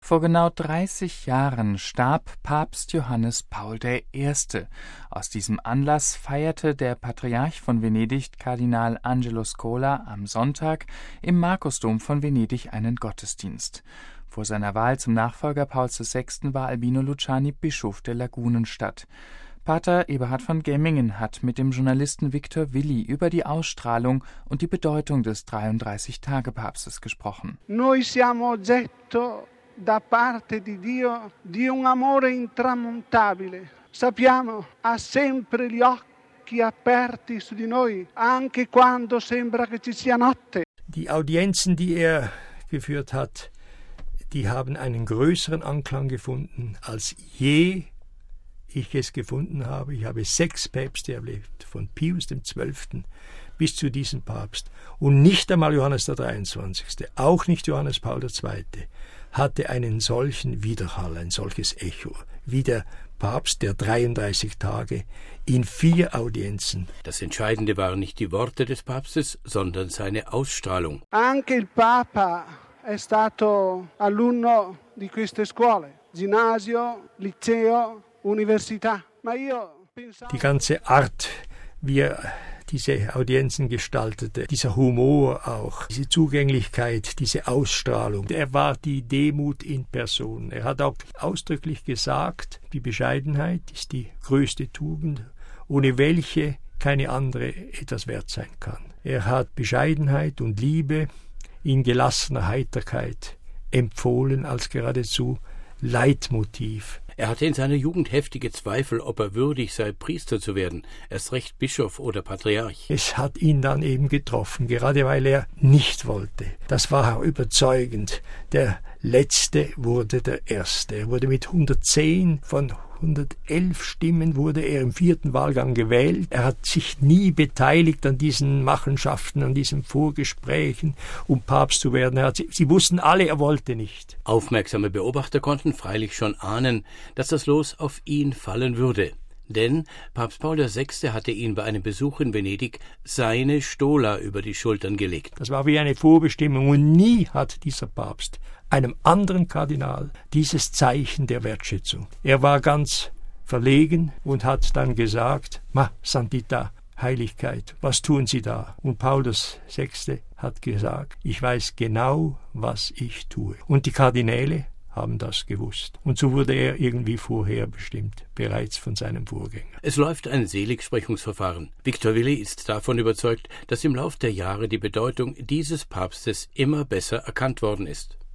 Vor genau 30 Jahren starb Papst Johannes Paul I. Aus diesem Anlass feierte der Patriarch von Venedig, Kardinal Angelo Scola, am Sonntag im Markusdom von Venedig einen Gottesdienst. Vor seiner Wahl zum Nachfolger Pauls VI. War Albino Luciani Bischof der Lagunenstadt. Pater Eberhard von Gemmingen hat mit dem Journalisten Victor Willi über die Ausstrahlung und die Bedeutung des 33-Tage-Papstes gesprochen. Noi siamo oggetto da parte di Dio di un amore intramontabile. Sappiamo, ha sempre gli occhi aperti su di noi, anche quando sembra che ci sia notte. Die Audienzen, die er geführt hat, die haben einen größeren Anklang gefunden, als je ich es gefunden habe. Ich habe 6 Päpste erlebt, von Pius XII. Bis zu diesem Papst. Und nicht einmal Johannes der 23., auch nicht Johannes Paul II., hatte einen solchen Widerhall, ein solches Echo, wie der Papst der 33 Tage in 4 Audienzen. Das Entscheidende waren nicht die Worte des Papstes, sondern seine Ausstrahlung. Anche il Papa è stato alunno di queste scuole, Ginnasio, Liceo, Università. Die ganze Art, wie er diese Audienzen gestaltete, dieser Humor auch, diese Zugänglichkeit, diese Ausstrahlung. Er war die Demut in Person. Er hat auch ausdrücklich gesagt, die Bescheidenheit ist die größte Tugend, ohne welche keine andere etwas wert sein kann. Er hat Bescheidenheit und Liebe in gelassener Heiterkeit empfohlen als geradezu Leitmotiv. Er hatte in seiner Jugend heftige Zweifel, ob er würdig sei, Priester zu werden, erst recht Bischof oder Patriarch. Es hat ihn dann eben getroffen, gerade weil er nicht wollte. Das war überzeugend. Der Letzte wurde der Erste. Er wurde mit 110 von 111 Stimmen wurde er im 4. Wahlgang gewählt. Er hat sich nie beteiligt an diesen Machenschaften, an diesen Vorgesprächen, um Papst zu werden. Sie wussten alle, er wollte nicht. Aufmerksame Beobachter konnten freilich schon ahnen, dass das Los auf ihn fallen würde. Denn Papst Paul VI. Hatte ihn bei einem Besuch in Venedig seine Stola über die Schultern gelegt. Das war wie eine Vorbestimmung und nie hat dieser Papst einem anderen Kardinal dieses Zeichen der Wertschätzung. Er war ganz verlegen und hat dann gesagt, Ma Santità, Heiligkeit, was tun Sie da? Und Paul VI. Hat gesagt, ich weiß genau, was ich tue. Und die Kardinäle haben das gewusst. Und so wurde er irgendwie vorherbestimmt, bereits von seinem Vorgänger. Es läuft ein Seligsprechungsverfahren. Victor Willi ist davon überzeugt, dass im Lauf der Jahre die Bedeutung dieses Papstes immer besser erkannt worden ist.